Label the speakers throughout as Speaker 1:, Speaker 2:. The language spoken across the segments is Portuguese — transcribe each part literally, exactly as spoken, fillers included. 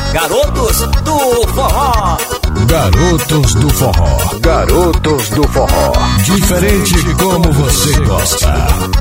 Speaker 1: Garotos do Forró.
Speaker 2: Garotos do Forró.
Speaker 3: Garotos do Forró.
Speaker 2: Diferente como você gosta.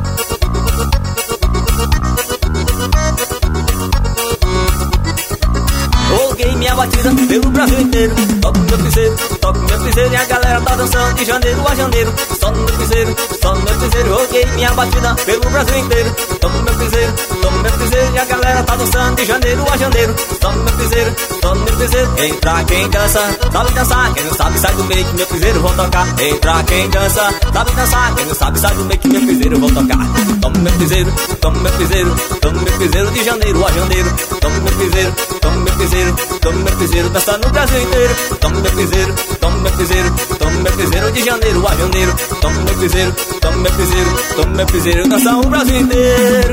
Speaker 1: Joguei minha batida pelo Brasil inteiro. Toco meu piseiro, toco meu piseiro e a galera tá dançando de janeiro a janeiro. Só no meu piseiro, só no meu piseiro. Joguei minha batida pelo Brasil inteiro. Toco meu piseiro, toco meu piseiro e a galera tá dançando de janeiro a janeiro. Só no meu piseiro, só no meu piseiro. Entra quem dança, sabe dançar. Quem não sabe sai do meio que meu piseiro vão tocar. Entra quem dança, sabe dançar. Quem não sabe sai do meio que meu piseiro vão tocar. Tomo meu piseiro, tomo meu piseiro, tomo meu piseiro de janeiro a janeiro. Tomo meu piseiro, tomo meu piseiro, tomo meu piseiro, dança no Brasil inteiro. Tomo meu piseiro, tomo meu piseiro, tomo meu piseiro de janeiro a janeiro. Tomo meu piseiro, tomo meu piseiro, tomo meu piseiro, dança o Brasil inteiro.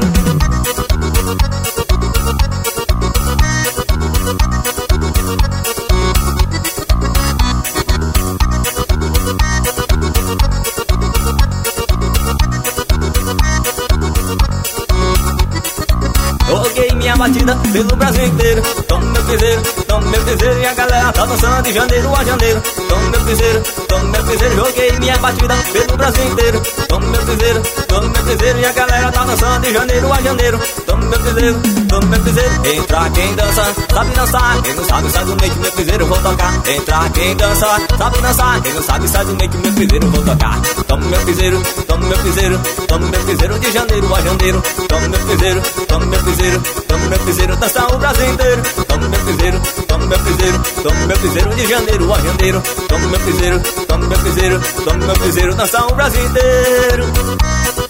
Speaker 1: Joguei minha batida pelo Brasil inteiro. Tomo meu piseiro, tomo meu piseiro e a galera tá dançando de janeiro a janeiro. Tomo meu piseiro, tomo meu piseiro. Joguei minha batida pelo Brasil inteiro. Tomo meu piseiro, tomo meu piseiro e a galera tá dançando de janeiro a janeiro. Tomo meu piseiro, tomo meu piseiro. Entra quem dança, sabe dançar. Quem não sabe sai do meio que meu piseiro vou tocar. Entra quem dança, sabe dançar. Quem não sabe sai do meio que meu piseiro vou tocar. Tomo meu piseiro, tomo meu piseiro, tomo meu piseiro de janeiro a janeiro. Tomo meu piseiro, tomo meu piseiro, tomo meu piseiro, dança o Brasil inteiro. Tomo meu piseiro, tomo meu piseiro, tomo meu piseiro de janeiro a janeiro. Tomo meu piseiro, tomo meu piseiro, tomo meu piseiro, dança o Brasil inteiro.